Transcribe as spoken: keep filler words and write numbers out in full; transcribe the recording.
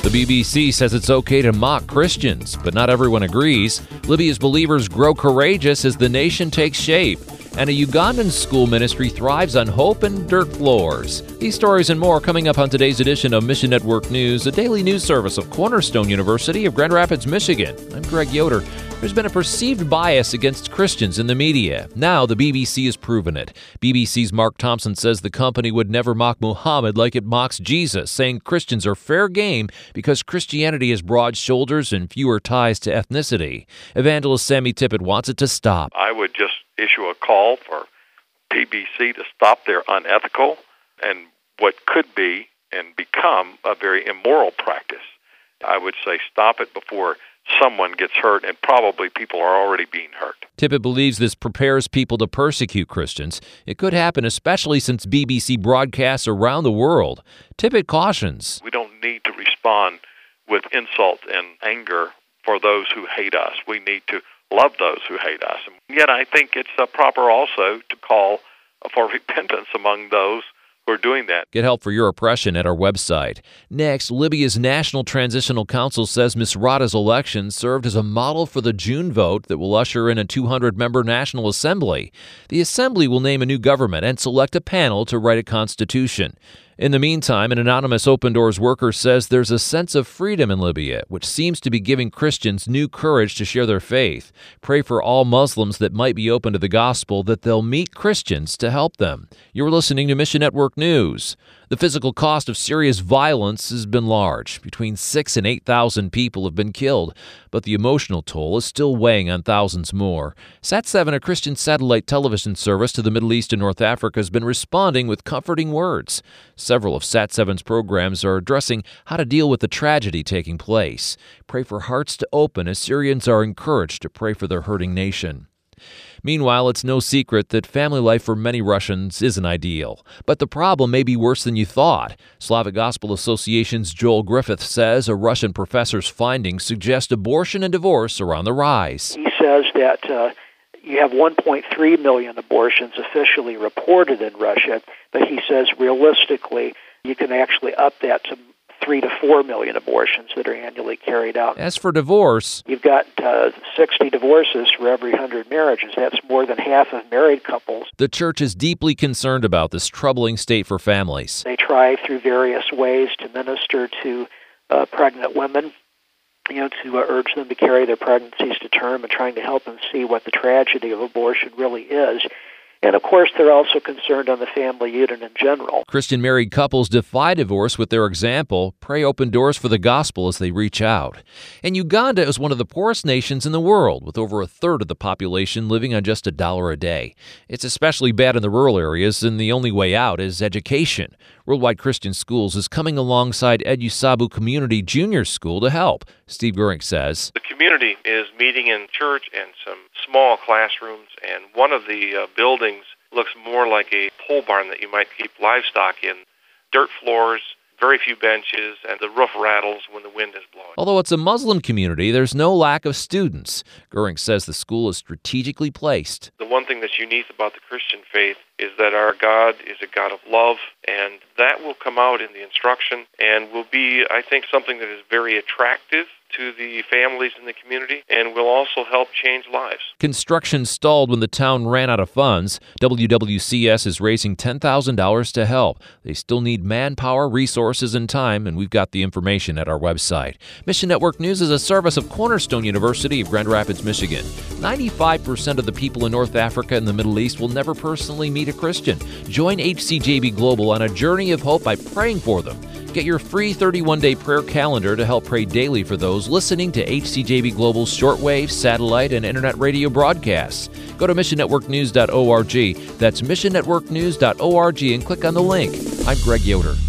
The B B C says it's okay to mock Christians, but not everyone agrees. Libya's believers grow courageous as the nation takes shape. And a Ugandan school ministry thrives on hope and dirt floors. These stories and more coming up on today's edition of Mission Network News, a daily news service of Cornerstone University of Grand Rapids, Michigan. I'm Greg Yoder. There's been a perceived bias against Christians in the media. Now the B B C has proven it. B B C's Mark Thompson says the company would never mock Muhammad like it mocks Jesus, saying Christians are fair game because Christianity has broad shoulders and fewer ties to ethnicity. Evangelist Sammy Tippett wants it to stop. I would just issue a call for B B C to stop their unethical and what could be and become a very immoral practice. I would say stop it before someone gets hurt, and probably people are already being hurt. Tippett believes this prepares people to persecute Christians. It could happen, especially since B B C broadcasts around the world. Tippett cautions. We don't need to respond with insult and anger for those who hate us. We need to love those who hate us. And yet I think it's uh, proper also to call for repentance among those who are doing that. Get help for your oppression at our website. Next, Libya's National Transitional Council says Misrata's election served as a model for the June vote that will usher in a two hundred member National Assembly. The Assembly will name a new government and select a panel to write a constitution. In the meantime, an anonymous Open Doors worker says there's a sense of freedom in Libya, which seems to be giving Christians new courage to share their faith. Pray for all Muslims that might be open to the gospel that they'll meet Christians to help them. You're listening to Mission Network News. The physical cost of Syria's violence has been large. Between six and eight thousand people have been killed, but the emotional toll is still weighing on thousands more. Sat seven, a Christian satellite television service to the Middle East and North Africa, has been responding with comforting words. Several of Sat seven's programs are addressing how to deal with the tragedy taking place. Pray for hearts to open as Syrians are encouraged to pray for their hurting nation. Meanwhile, it's no secret that family life for many Russians isn't ideal. But the problem may be worse than you thought. Slavic Gospel Association's Joel Griffith says a Russian professor's findings suggest abortion and divorce are on the rise. He says that uh, you have one point three million abortions officially reported in Russia, but he says realistically you can actually up that to three to four million abortions that are annually carried out. As for divorce, you've got uh, sixty divorces for every one hundred marriages. That's more than half of married couples. The church is deeply concerned about this troubling state for families. They try through various ways to minister to uh, pregnant women, you know, to uh, urge them to carry their pregnancies to term and trying to help them see what the tragedy of abortion really is. And, of course, they're also concerned on the family unit in general. Christian married couples defy divorce with their example. Pray Open Doors for the gospel as they reach out. And Uganda is one of the poorest nations in the world, with over a third of the population living on just a dollar a day. It's especially bad in the rural areas, and the only way out is education. Worldwide Christian Schools is coming alongside Edusabu Community Junior School to help. Steve Goering says, the community is meeting in church and some small classrooms, and one of the uh, buildings looks more like a pole barn that you might keep livestock in. Dirt floors, very few benches, and the roof rattles when the wind is blowing. Although it's a Muslim community, there's no lack of students. Goering says the school is strategically placed. The one thing that's unique about the Christian faith is that our God is a God of love, and that will come out in the instruction and will be, I think, something that is very attractive to the families in the community and will also help change lives. Construction stalled when the town ran out of funds. W W C S is raising ten thousand dollars to help. They still need manpower, resources, and time, and we've got the information at our website. Mission Network News is a service of Cornerstone University of Grand Rapids, Michigan. ninety-five percent of the people in North Africa and the Middle East will never personally meet a Christian. Join H C J B Global on a journey of hope by praying for them. Get your free thirty-one day prayer calendar to help pray daily for those listening to H C J B Global's shortwave, satellite, and internet radio broadcasts. Go to mission network news dot org. That's mission network news dot org and click on the link. I'm Greg Yoder.